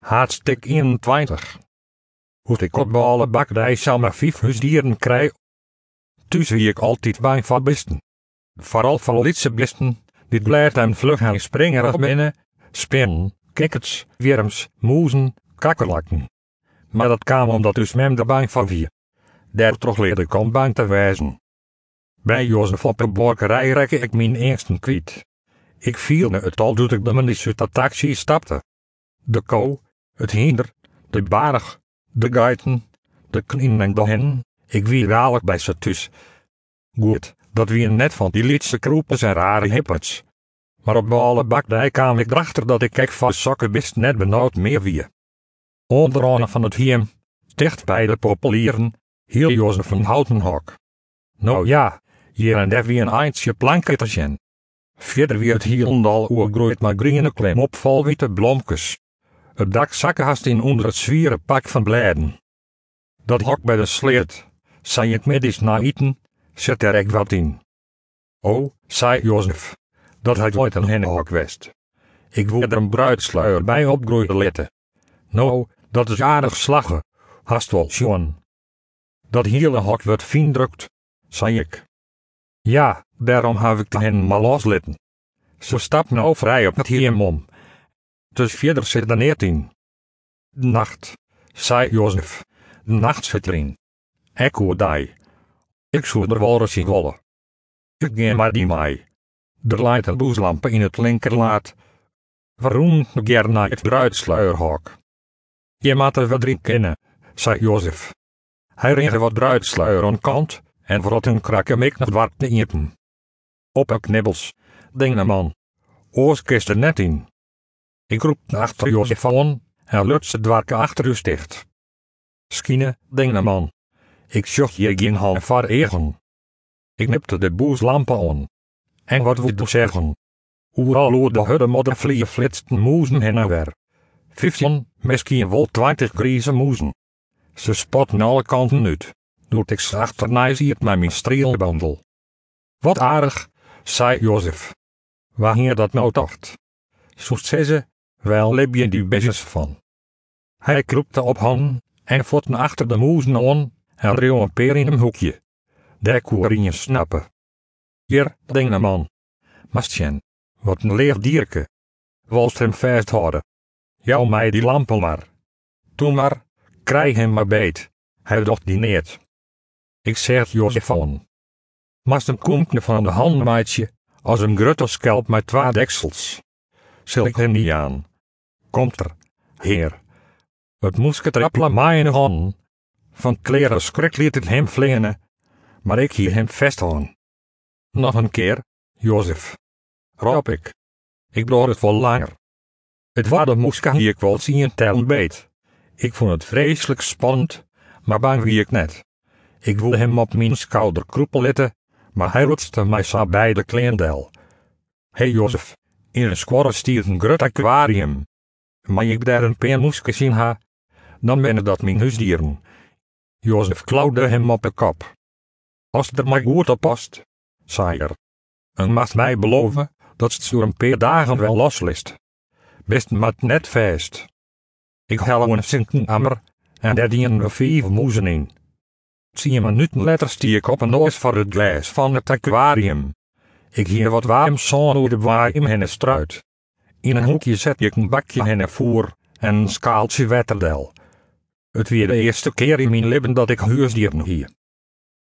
Hartstik 21. Hoe ik op alle bakkerij samen 5 huisdieren krijg. Thuis wie ik altijd bang voor beesten. Vooral voor lietse beesten, die blijft en vlug en springerig binnen, spinnen, kikkers, worms, moezen, kakkerlakken. Maar dat kwam omdat dus mem er bang voor wie. Daar toch leerde ik om bang te wijzen. Bij Jozef op de borkerij rekke ik mijn angsten kwijt. Ik viel me het al doet ik de manier uit de taxi stapte. De kou, het hinder, de barg, de geiten, de knien en de hen, ik wie dadelijk bij ze thuis. Goed, dat wie net van die lietse kroepers en rare hippets. Maar op alle bakdij kwam ik erachter dat ik kijk van sokken best net benauwd meer wie. Onderaan van het hiem, dicht bij de populieren, hield Jozef een houten hok. Nou ja, hier en daar wie een eindje plankettertje. Verder wie het hielendal oergroeit maar groene klem op vol witte blomkes. Het dak zakken haast in onder het zwieren pak van blijden. Dat hok bij de sleet, zei ik middags na eten, zet er ik wat in. Oh, zei Jozef, dat had ooit een hennehok west. Ik wil er een bruidsluier bij opgroeien letten. Nou, dat is aardig slaggen, haast wel John. Dat hele hok wordt fijn drukt, zei ik. Ja, daarom heb ik de hen maar loslitten. Ze stapt nou vrij op het hiem om. Dus verder zit er niet in. De nacht, zei Jozef, de nacht zit erin. Ik hoor die. Ik zou er wel eens in willen. Ik ga maar die mij. Er leidt een boeslampen in het linkerlaat. Waarom ga naar het bruidsluierhok? Je moet er wat drie kennen, zei Jozef. Hij reed wat bruidsluier aan kant en vooral een krakke mik naar dwart te iepen. Op een knibbels, ding man. Oors kist er net in. Ik roep achter Jozef aan en lutste dwarke achter u dicht. Skine, ding man. Ik zocht je geen hand voor egen. Ik knipte de boeslampen aan. En wat wil je zeggen? Oeral oer de hudde modder vliegen flitsten moezen heen en weer. 15, misschien wel 20 grieze moezen. Ze spotten alle kanten uit. Doet ik ze achterna ziet met mijn streelbandel. Wat aardig, zei Jozef. Waar hier dat nou tocht? Zo zei ze, wel heb je die beestjes van. Hij kroepte op handen en voeten achter de moezen aan en reeuw een peer in een hoekje. Daar kon je snappen. Hier, ding man. Mastjen, wat een leeg dierke. Wolst hem vasthouden. Jou mij die lampen maar. Toen maar, krijg hem maar beet. Hij docht die neert. Ik zeg Jozef aan. Mast hem koemkne van de handmaatje, als een grutterskelp met 2 deksels. Zil ik hem niet aan. Komt er, heer. Het moest trappelen mij in de handen. Van kleren schrik liet het hem vliegen, maar ik hield hem vast aan. Nog een keer, Jozef. Roep ik. Ik bloor het wel langer. Het was de moeska die ik wel zien tellen beet. Ik vond het vreselijk spannend, maar bang wie ik net. Ik wilde hem op mijn schouder kroepel letten, maar hij rotste mij zo bij de kleendel. Hey Jozef, in een squarre stiert een grut aquarium. Maar ik daar een paar moeskes in ha, dan ben dat mijn huisdieren. Jozef klauwde hem op de kop. Als het er maar goed op past, zei er. En mag mij beloven dat het zo een paar dagen wel loslist. Best mat net vast. Ik hel een zinkenammer en daar dienen we 5 moezen in. 10 minuten later stie ik op een oos voor het glas van het aquarium. Ik hier wat warm zon door de waaim henne struit. In een hoekje zet ik een bakje henne voor en een skaaltje watterdel. Het weer de eerste keer in mijn leven dat ik huisdieren hier.